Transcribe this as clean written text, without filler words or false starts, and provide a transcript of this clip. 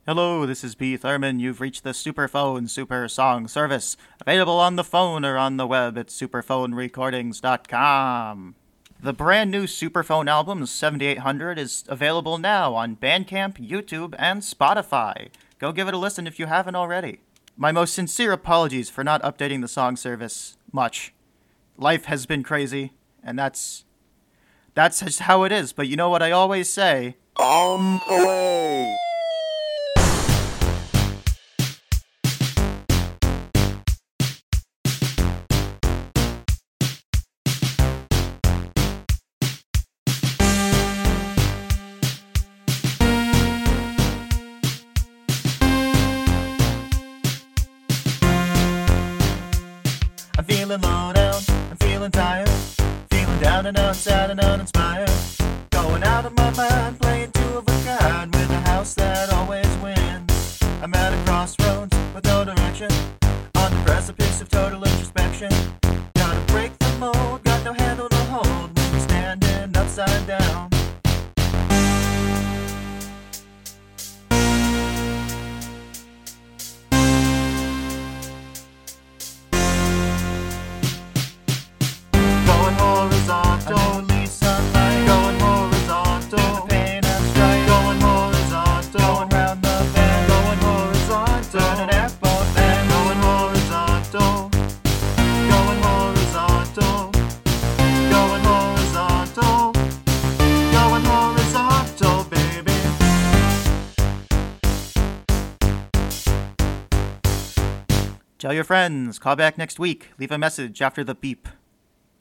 Hello, this is B. Thurman. You've reached the Superphone Super Song Service, available on the phone or on the web at superphonerecordings.com. The brand new Superphone album, 7800, is available now on Bandcamp, YouTube, and Spotify. Go give it a listen if you haven't already. My most sincere apologies for not updating the song service much. Life has been crazy, and that's just how it is. But you know what I always say? On the way. I'm feeling low down, I'm feeling tired, feeling down and out, sad and uninspired. Going out of my mind, playing two of a kind with a house that always wins. I'm at a crossroads with no direction, on the precipice of total introspection. Gotta break the mold, got no handle to hold when you're standing upside down. Going horizontal, only sunlight. Going horizontal, through the pain and strife. Going horizontal, going round the bend. Going horizontal, turning airport bend. Going horizontal, going horizontal, going horizontal, going horizontal, baby. Tell your friends. Call back next week. Leave a message after the beep.